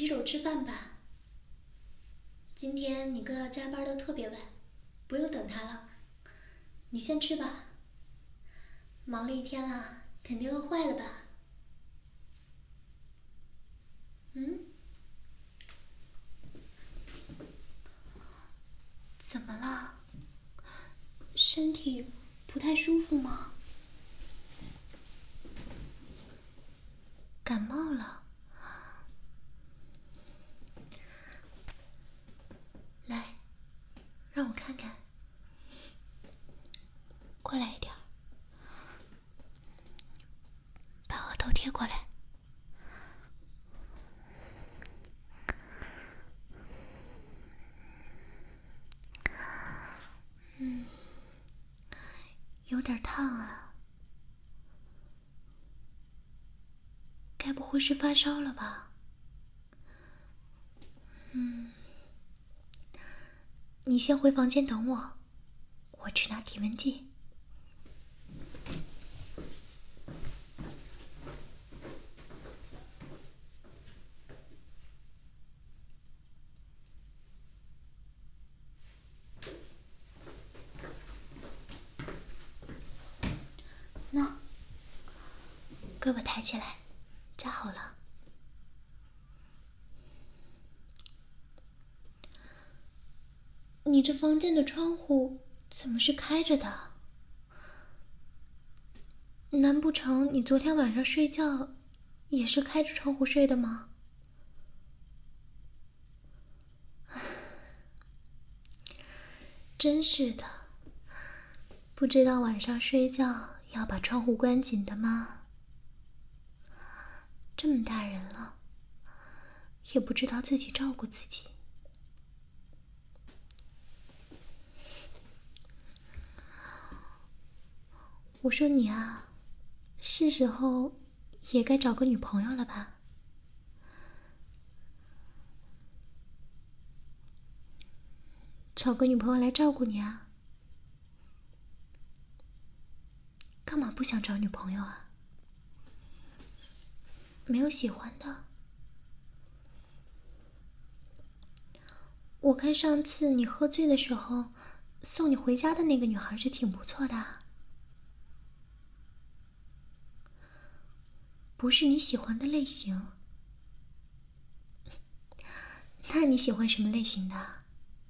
洗手吃饭吧。今天你哥要加班到特别晚，不用等他了，你先吃吧。忙了一天了，肯定饿坏了吧？怎么了？身体不太舒服吗？感冒了？来，让我看看。过来一点，把额头贴过来。有点烫啊，该不会是发烧了吧？你先回房间等我，我去拿体温计。那，胳膊抬起来，夹好了。你这房间的窗户怎么是开着的？难不成你昨天晚上睡觉也是开着窗户睡的吗？真是的，不知道晚上睡觉要把窗户关紧的吗？这么大人了，也不知道自己照顾自己。我说你啊，是时候也该找个女朋友了吧？找个女朋友来照顾你啊？干嘛不想找女朋友啊？没有喜欢的？我看上次你喝醉的时候送你回家的那个女孩是挺不错的啊。不是你喜欢的类型。那你喜欢什么类型的？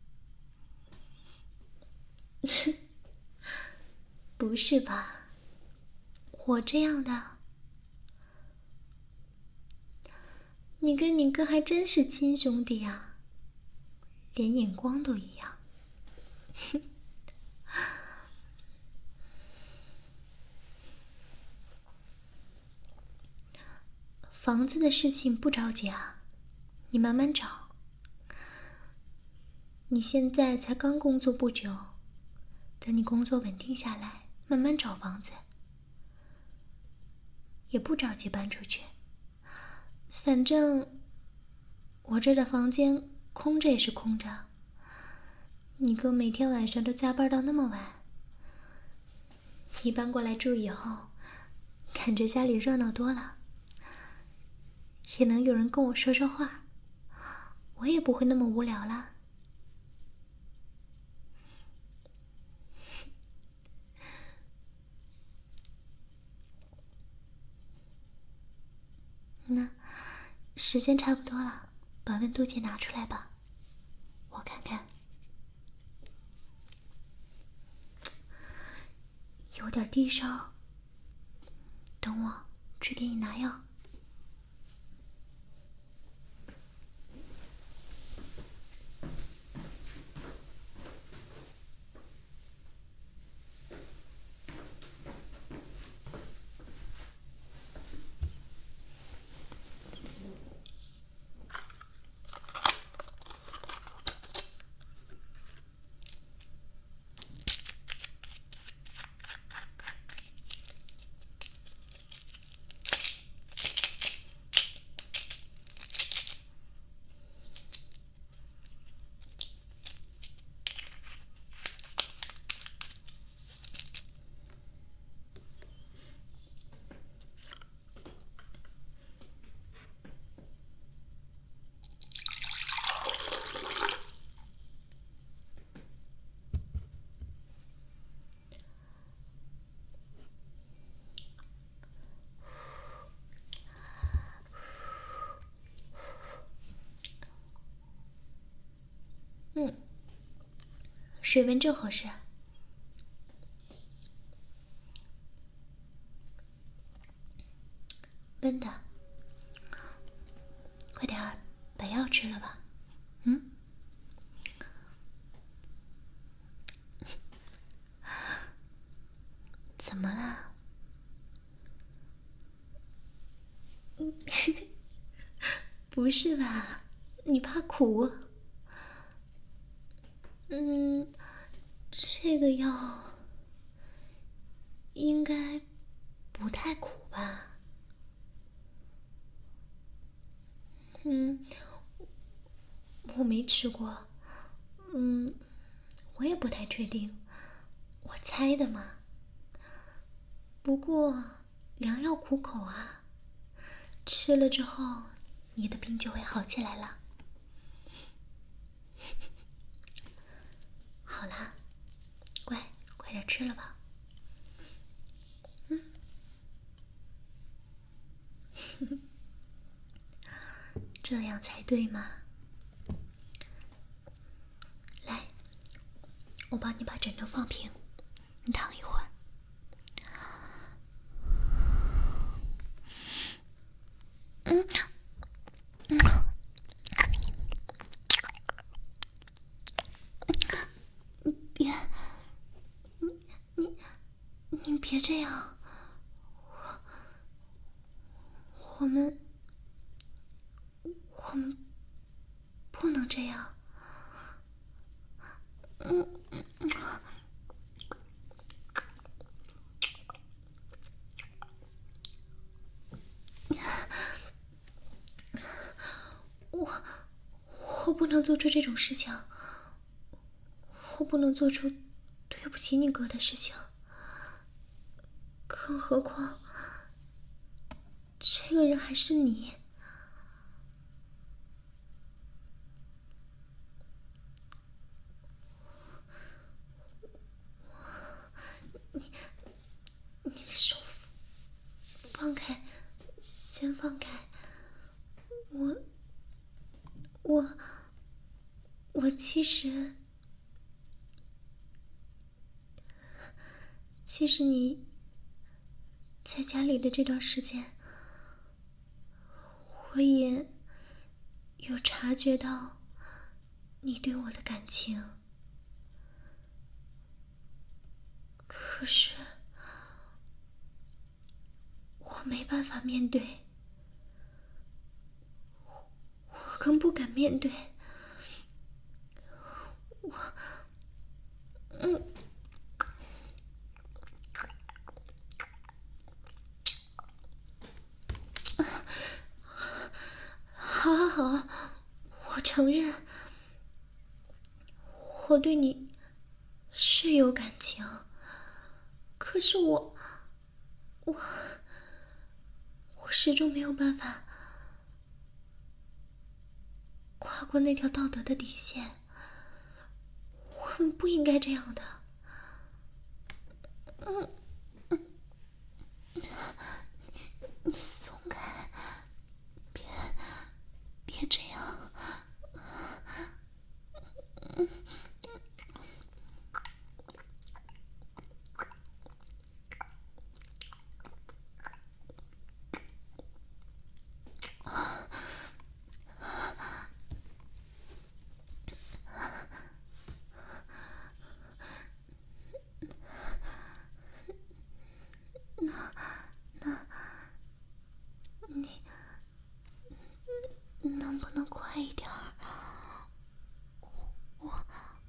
不是吧？我这样的？你跟你哥还真是亲兄弟啊，连眼光都一样。房子的事情不着急啊，你慢慢找。你现在才刚工作不久，等你工作稳定下来，慢慢找房子。也不着急搬出去，反正我这的房间空着也是空着。你哥每天晚上都加班到那么晚，你搬过来住以后，感觉家里热闹多了，也能有人跟我说说话，我也不会那么无聊啦。那时间差不多了，把温度计拿出来吧，我看看。有点低烧，等我去给你拿药。 水温正合适。温的，快点儿把药吃了吧。怎么了？不是吧？你怕苦？这个药应该不太苦吧？我没吃过，我也不太确定，我猜的嘛。不过良药苦口啊，吃了之后，你的病就会好起来了。好啦，乖，快点吃了吧。这样才对嘛。来，我帮你把枕头放平，你躺一会儿。别，你别这样，我们不能这样。我不能做出这种事情，我不能做出对不起你哥的事情。更何况，这个人还是你。你手放开，先放开。我其实你在家里的这段时间，我也有察觉到你对我的感情，可是我没办法面对，我更不敢面对。好，我承认，我对你是有感情，可是我始终没有办法跨过那条道德的底线。我们不应该这样的。你松开，别这样。能不能快一点儿？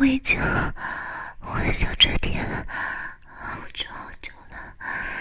我已经幻想这天好久好久了。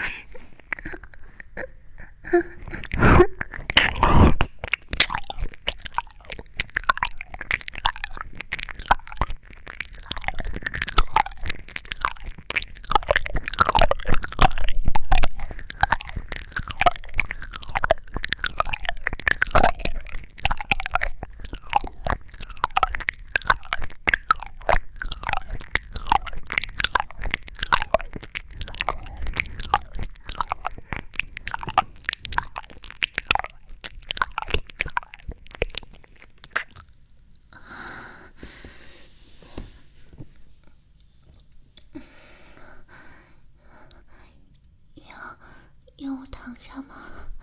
要我躺下吗？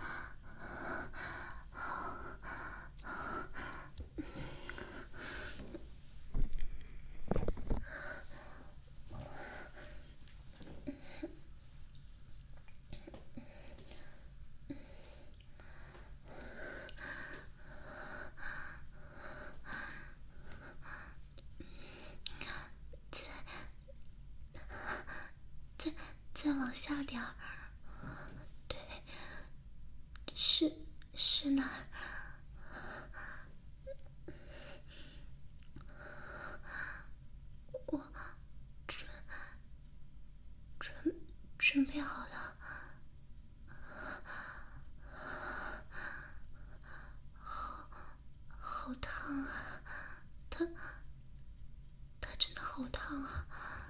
再往下点儿。对，是哪儿？我准备好了。好烫啊！它真的好烫啊！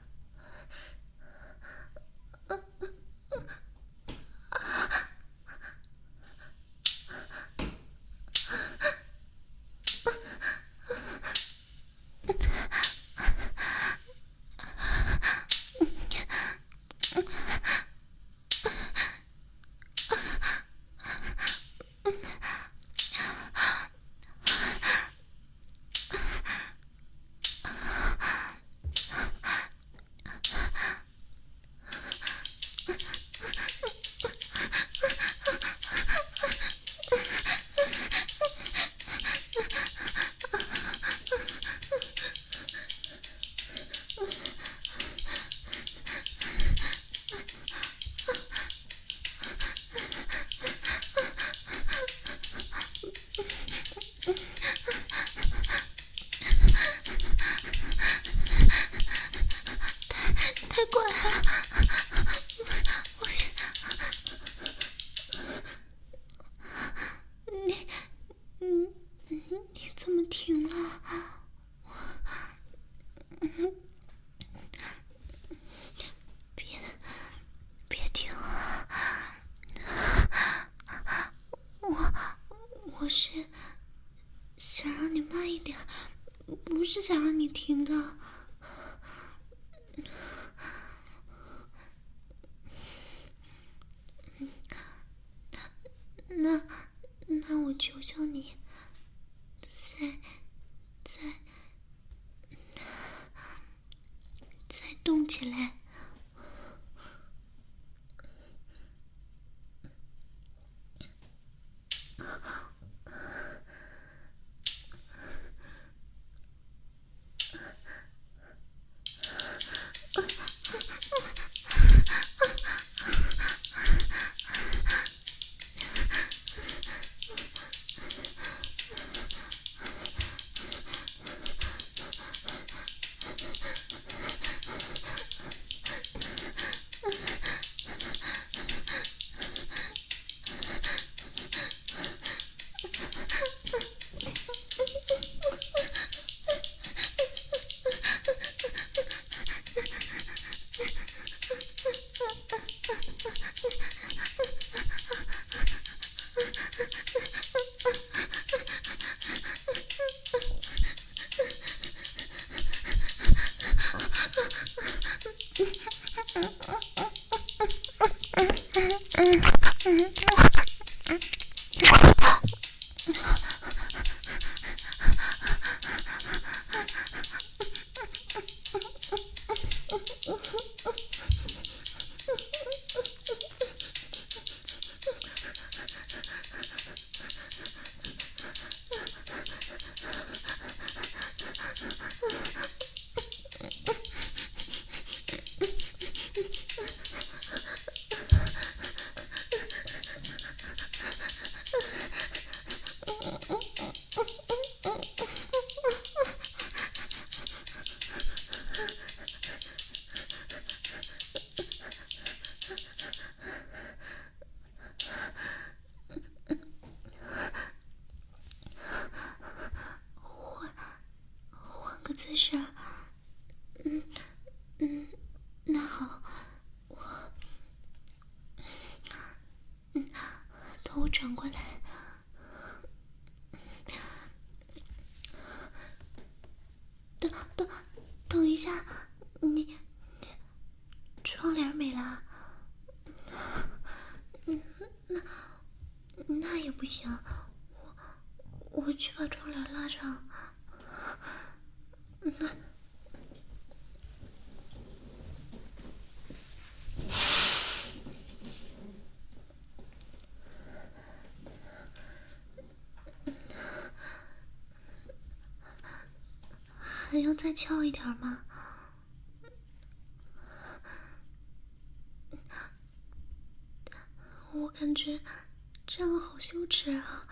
太怪了！我想你怎么停了？别停啊！我是想让你慢一点，不是想让你停的。那我求求你，再动起来。 转过来。等一下，你窗帘没了？那也不行，我去把窗帘拉上。还要再翘一点吗？我感觉这样好羞耻啊！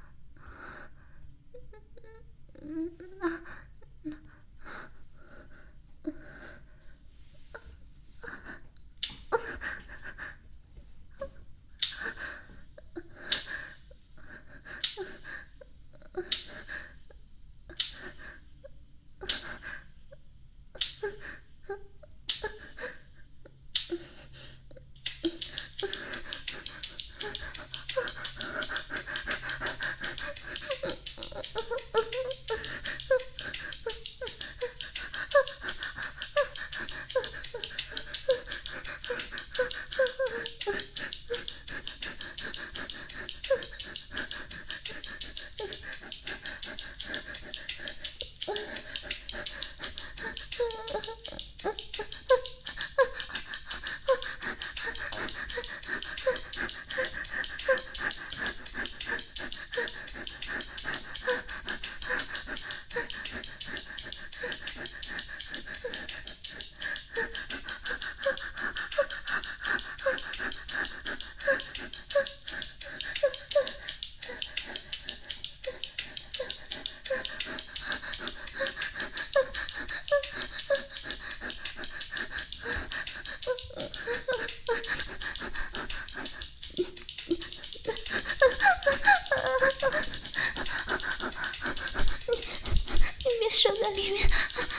你别守在里面。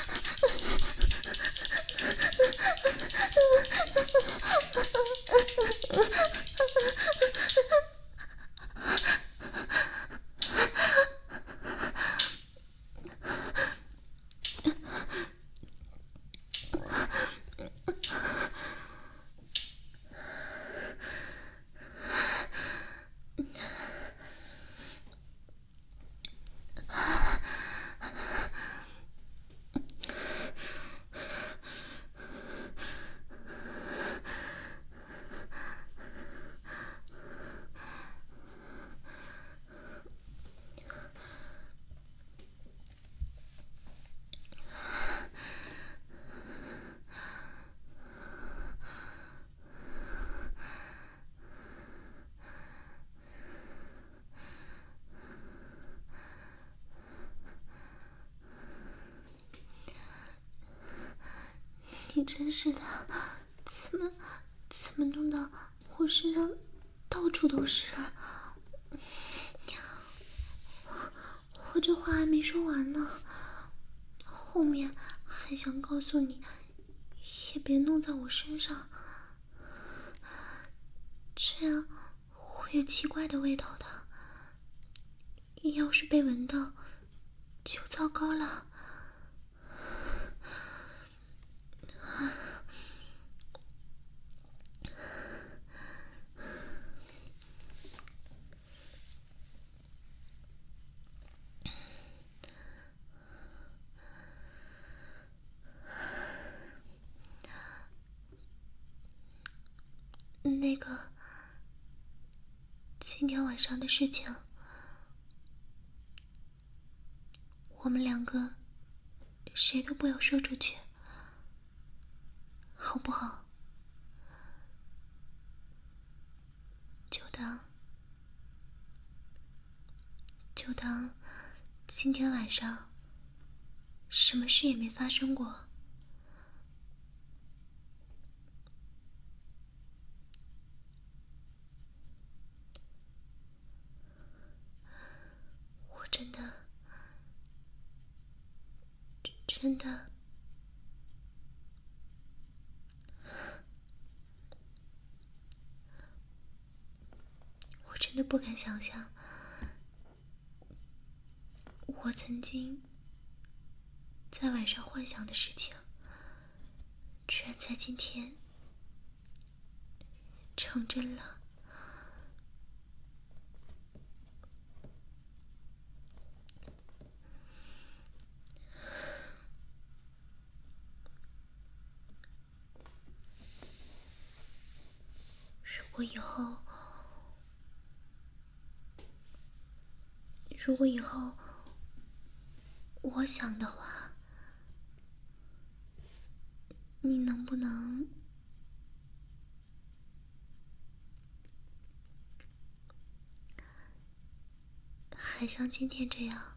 你真是的，怎么弄到我身上到处都是？我这话还没说完呢，后面还想告诉你，也别弄在我身上，这样会有奇怪的味道的。要是被闻到，就糟糕了。那个，今天晚上的事情，我们两个谁都不要说出去，好不好？就当今天晚上什么事也没发生过。我真的的不敢想象，我曾经在晚上幻想的事情，居然在今天成真了。如果以后我想的话，你能不能还像今天这样？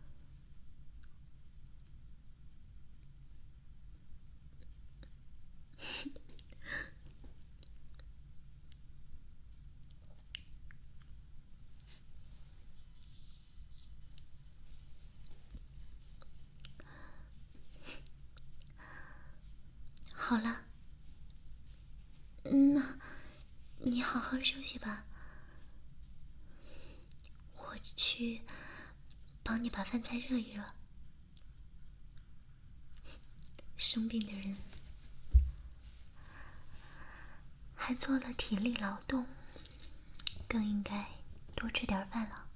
好了，那你好好休息吧，我去帮你把饭菜热一热。生病的人还做了体力劳动，更应该多吃点饭了。